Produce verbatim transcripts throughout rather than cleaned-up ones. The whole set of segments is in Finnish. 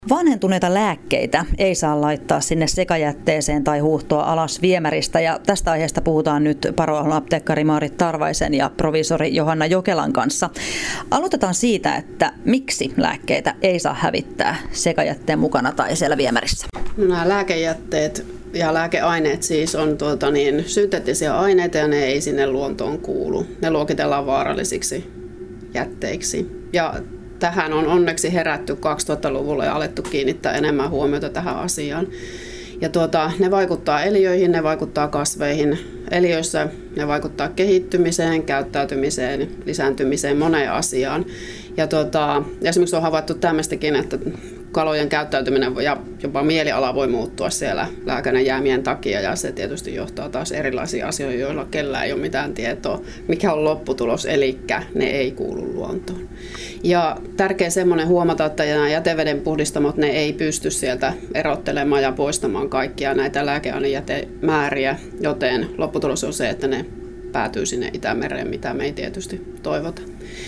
Vanhentuneita lääkkeitä ei saa laittaa sinne sekajätteeseen tai huuhtoa alas viemäristä, ja tästä aiheesta puhutaan nyt Paroahlon apteekkari Maarit Tarvaisen ja proviisori Johanna Jokelan kanssa. Aloitetaan siitä, että miksi lääkkeitä ei saa hävittää sekajätteen mukana tai siellä viemärissä. No, nämä lääkejätteet ja lääkeaineet siis on tuota niin, synteettisiä aineita ja ne ei sinne luontoon kuulu. Ne luokitellaan vaarallisiksi jätteiksi. Ja tähän on onneksi herätty kaksituhattaluvulla ja alettu kiinnittää enemmän huomiota tähän asiaan. Ja tuota, ne vaikuttaa eliöihin, ne vaikuttaa kasveihin. Eliöissä ne vaikuttaa kehittymiseen, käyttäytymiseen, lisääntymiseen, moneen asiaan. Ja tuota, esimerkiksi on havaittu tämmöistäkin, että kalojen käyttäytyminen ja jopa mieliala voi muuttua siellä lääkäinen jäämien takia, ja se tietysti johtaa taas erilaisiin asioihin, joilla kellään ei ole mitään tietoa, mikä on lopputulos, eli ne ei kuulu luontoon. Ja tärkeä semmoinen huomata, että nämä jäteveden puhdistamot, ne ei pysty sieltä erottelemaan ja poistamaan kaikkia näitä lääkeainejätemääriä, joten lopputulos on se, että ne päätyy sinne Itämereen, mitä me ei tietysti toivota.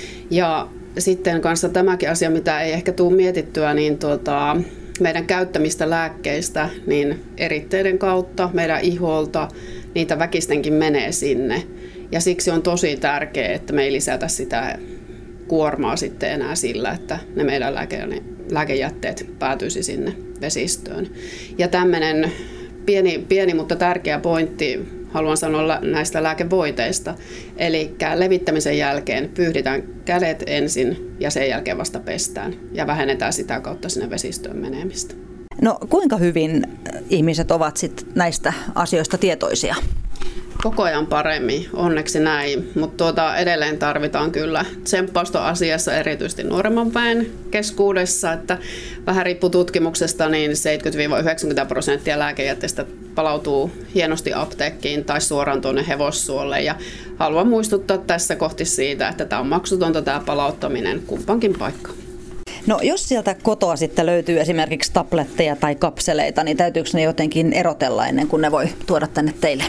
Ja sitten kanssa tämäkin asia, mitä ei ehkä tule mietittyä, niin tuota, meidän käyttämistä lääkkeistä, niin eritteiden kautta, meidän iholta, niitä väkistenkin menee sinne. Ja siksi on tosi tärkeää, että me ei lisätä sitä kuormaa sitten enää sillä, että ne meidän lääke, lääkejätteet päätyisi sinne vesistöön. Ja tämmöinen pieni, pieni, mutta tärkeä pointti, haluan sanoa näistä lääkevoiteista. Eli levittämisen jälkeen pyyhditään kädet ensin ja sen jälkeen vasta pestään ja vähennetään sitä kautta sinne vesistöön menemistä. No kuinka hyvin ihmiset ovat sit näistä asioista tietoisia? Koko ajan paremmin, onneksi näin, mutta tuota, edelleen tarvitaan kyllä tsemppausta asiassa erityisesti nuoremman väen keskuudessa, että vähän riippuu tutkimuksesta, niin seitsemänkymmentä–yhdeksänkymmentä prosenttia lääkejätteestä palautuu hienosti apteekkiin tai suoraan tuonne hevossuolle, ja haluan muistuttaa tässä kohti siitä, että tämä on maksutonta tämä palauttaminen kumpankin paikkaan. No jos sieltä kotoa sitten löytyy esimerkiksi tabletteja tai kapseleita, niin täytyykö ne jotenkin erotella ennen kuin ne voi tuoda tänne teille?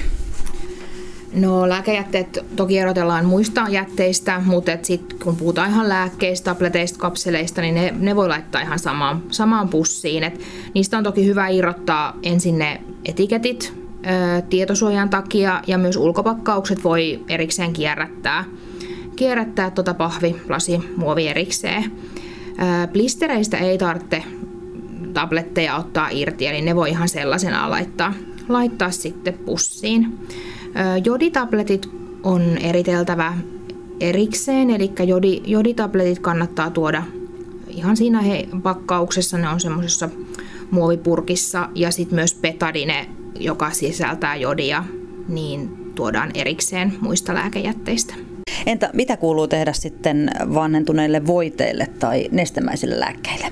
No lääkejätteet toki erotellaan muista jätteistä, mutta sitten kun puhutaan ihan lääkkeistä, tableteista, kapseleista, niin ne, ne voi laittaa ihan samaan, samaan pussiin. Et niistä on toki hyvä irrottaa ensin ne etiketit ää, tietosuojan takia, ja myös ulkopakkaukset voi erikseen kierrättää, kierrättää tuota pahvi, lasi, muovi erikseen. Ää, blistereistä ei tarvitse tabletteja ottaa irti, eli ne voi ihan sellaisenaan laittaa, laittaa sitten pussiin. Joditabletit on eriteltävä erikseen, eli jodi, joditabletit kannattaa tuoda ihan siinä he, pakkauksessa, ne on semmoisessa muovipurkissa, ja sitten myös betadine, joka sisältää jodia, niin tuodaan erikseen muista lääkejätteistä. Entä mitä kuuluu tehdä sitten vanhentuneille voiteille tai nestemäisille lääkkeille?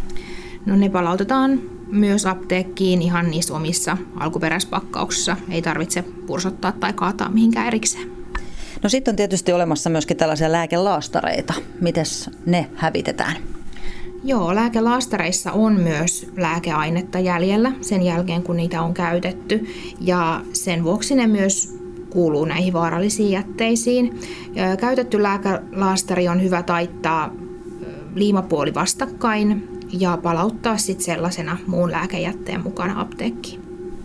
No ne palautetaan myös apteekkiin ihan niissä omissa alkuperäispakkauksissa. Ei tarvitse pursottaa tai kaataa mihinkään erikseen. No sitten on tietysti olemassa myöskin tällaisia lääkelaastareita. Mites ne hävitetään? Joo, lääkelaastareissa on myös lääkeainetta jäljellä sen jälkeen, kun niitä on käytetty. Ja sen vuoksi ne myös kuuluu näihin vaarallisiin jätteisiin. Ja käytetty lääkelaastari on hyvä taittaa liimapuoli vastakkain ja palauttaa sitten sellaisena muun lääkejätteen mukana apteekkiin.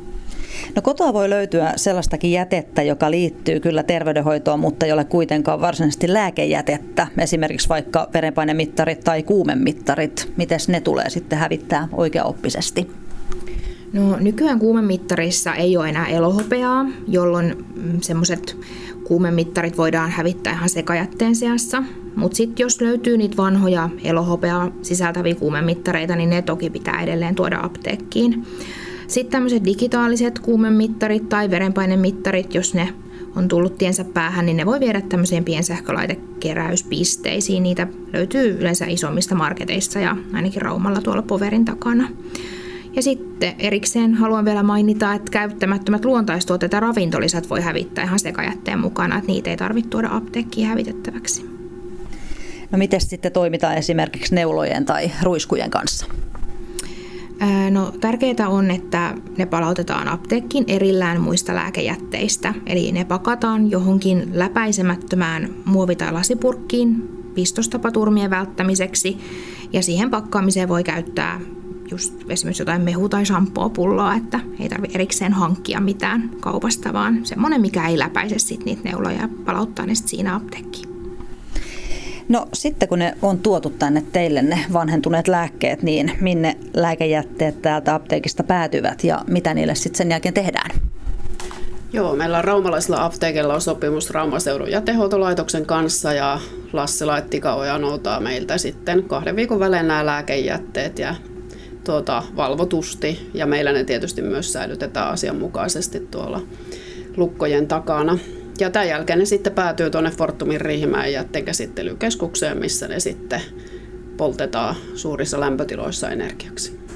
No kotoa voi löytyä sellaistakin jätettä, joka liittyy kyllä terveydenhoitoon, mutta ei ole kuitenkaan varsinaisesti lääkejätettä. Esimerkiksi vaikka verenpainemittarit tai kuumemittarit. Miten ne tulee sitten hävittää oikeaoppisesti? No nykyään kuumemittarissa ei ole enää elohopeaa, jolloin semmoiset kuumemittarit voidaan hävittää ihan sekajätteen seassa. Mutta sitten jos löytyy niitä vanhoja elohopeaa sisältäviä kuumemittareita, niin ne toki pitää edelleen tuoda apteekkiin. Sitten tämmöiset digitaaliset kuumemittarit tai verenpainemittarit, jos ne on tullut tiensä päähän, niin ne voi viedä tämmöisiin piensähkölaitekeräyspisteisiin. Niitä löytyy yleensä isommista marketeista ja ainakin Raumalla tuolla Poverin takana. Ja sitten erikseen haluan vielä mainita, että käyttämättömät luontaistuotteet ja ravintolisät voi hävittää ihan sekajätteen mukana, että niitä ei tarvitse tuoda apteekkiin hävitettäväksi. No miten sitten toimitaan esimerkiksi neulojen tai ruiskujen kanssa? No, tärkeää on, että ne palautetaan apteekkiin erillään muista lääkejätteistä. Eli ne pakataan johonkin läpäisemättömään muovi- tai lasipurkkiin pistostapaturmien välttämiseksi. Ja siihen pakkaamiseen voi käyttää just esimerkiksi jotain mehu- tai shampoo-pulloa, että ei tarvitse erikseen hankkia mitään kaupasta, vaan semmoinen, mikä ei läpäise sit niitä neuloja ja palauttaa ne sit siinä apteekkiin. No sitten kun ne on tuotu tänne teille ne vanhentuneet lääkkeet, niin minne lääkejätteet täältä apteekista päätyvät ja mitä niille sitten sen jälkeen tehdään? Joo, meillä raumalaisella apteekilla on sopimus Raumaseudun jätehuoltolaitoksen kanssa ja Lassi Laittikaoja noutaa meiltä sitten kahden viikon välein nämä lääkejätteet ja tuota, valvotusti ja meillä ne tietysti myös säilytetään asianmukaisesti tuolla lukkojen takana. Ja tämän jälkeen ne sitten päätyy tuonne Fortumin Riihimäen jätteenkäsittelykeskukseen, missä ne sitten poltetaan suurissa lämpötiloissa energiaksi.